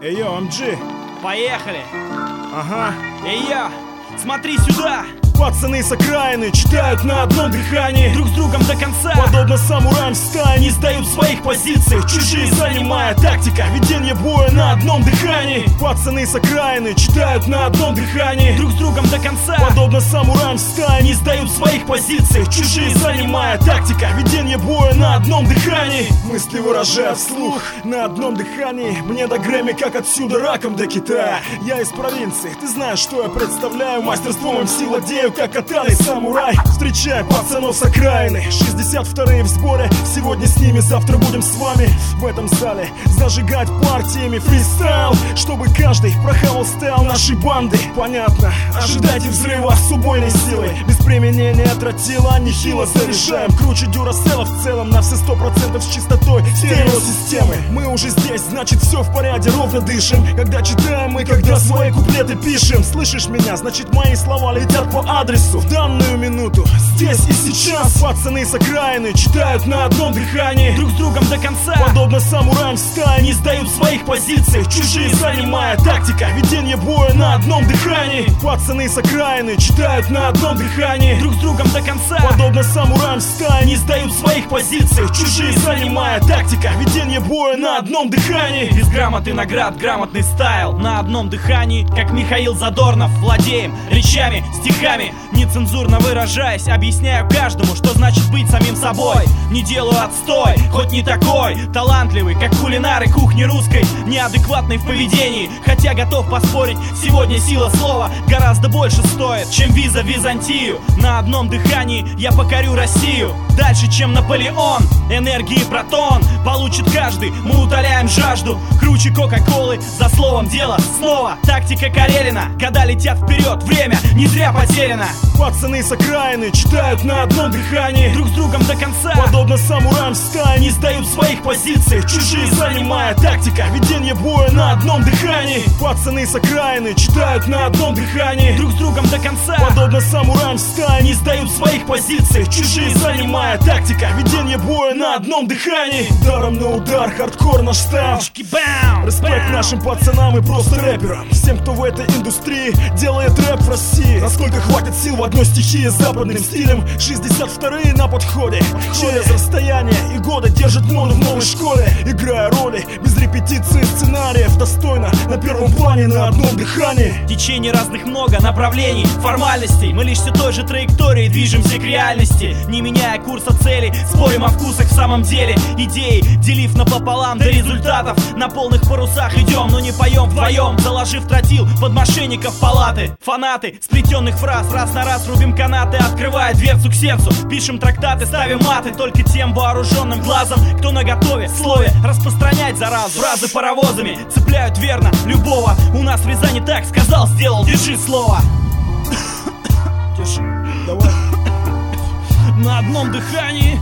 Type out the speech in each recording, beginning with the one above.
Эй, йо, МГ. Поехали! Ага. Эй, я! Смотри сюда! Пацаны с окраины читают на одном дыхании, Друг с другом до конца, подобно самураям в стае, не сдают своих позиций, чужие занимая тактика, ведение боя на одном дыхании. Пацаны с окраины читают на одном дыхании, друг с другом до конца, подобно самураям в стае, не сдают своих позиций, чужие занимая тактика, ведение боя на одном дыхании. Мысли выражая вслух на одном дыхании. Мне до Грэмми, как отсюда раком до Китая. Я из провинции, ты знаешь, что я представляю. Мастерством МС владею, как катаный самурай. Встречай пацанов с окраины, 62-е в сборе. Сегодня с ними, завтра будем с вами в этом зале зажигать партиями фристайл, чтобы каждый прохавал стайл нашей банды. Понятно, ожидайте взрыва с убойной силой, без применения тротила нехило заряжаем. Круче дюрасела в целом на все 100% с чистотой стереосистемы. Мы уже здесь, значит все в порядке, ровно дышим. Когда читаем и когда свои куплеты пишем. Слышишь меня? Значит мои слова летят по адресу в данную минуту, здесь и сейчас. Пацаны с окраины читают на одном дыхании, друг с другом до конца, подобно самураям в стае, не сдают своих позиций, чужие занимая тактика, ведение боя на одном дыхании. Пацаны с окраины читают на одном дыхании, друг с другом до конца, подобно самураям в стае, не сдают своих позиций, чужие занимая тактика, ведение боя на одном дыхании. Без грамоты наград, грамотный стайл на одном дыхании, как Михаил Задорнов. Владеем речами, стихами, нецензурно выражаясь, объясняю каждому, что значит быть самим собой. Не делаю отстой, хоть не такой талантливый, как кулинары кухни русской, неадекватный в поведении, хотя готов поспорить, сегодня сила слова гораздо больше стоит, чем виза в Византию. На одном дыхании я покорю Россию дальше, чем Наполеон. Энергии протон получит каждый, мы утоляем жажду. Круче Кока-Колы, за словом дело снова. Тактика Карелина, года летят вперед, время не зря потеряно. Пацаны с окраины читают на одном дыхании, друг с другом до конца, подобно самураям в стае, не сдают своих позиций, чужие занимая тактика, ведение боя на одном дыхании. Пацаны с окраины читают на одном дыхании, друг с другом до конца, подобно самураям в стае, не сдают своих позиций, чужие занимая тактика, ведение боя на одном дыхании. Даром на удар, хардкор наш стайл. Респект нашим пацанам и просто рэперам, всем, кто в этой индустрии делает рэп в России. Насколько хватит сил в одной стихии с западным стилем. 62-е на подходе, через расстояние и годы держит моду в новой школе, играя роли без репетиции сценариев, достойно на первом плане на одном дыхании. Течений разных много, направлений, формальностей, мы лишь все той же траекторией движемся к реальности, не меняя курса целей, спорим о вкусах в самом деле. Идеи, делив напополам до результатов, на полных парусах идем, но не поем вдвоем, заложив тротил под мошенников палаты. Фанаты сплетенных фраз, раз на раз рубим канаты, открывая дверцу к сердцу, пишем трактаты, ставим маты только тем вооруженным глазом, кто наготове в слове распространять заразу. Фразы паровозами цепляют верно любого, у нас в Рязани так сказал, сделал, держи слово. Держи, давай. На одном дыхании,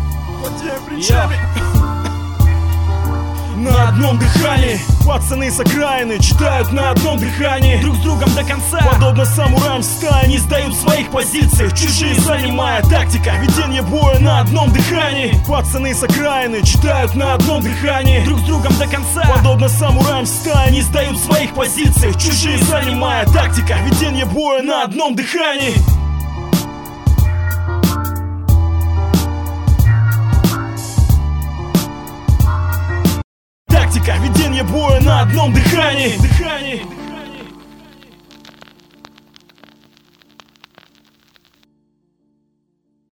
на одном дыхании. Пацаны с окраины читают на одном дыхании, друг с другом до конца, подобно самураям в стае, не сдают своих позиций, чужие занимая тактика, ведение боя на одном дыхании. Пацаны с окраины читают на одном дыхании, друг с другом до конца, подобно самураям в стае, не сдают своих позиций, чужие занимая тактика, ведение боя на одном дыхании. Ведение боя на одном дыхании.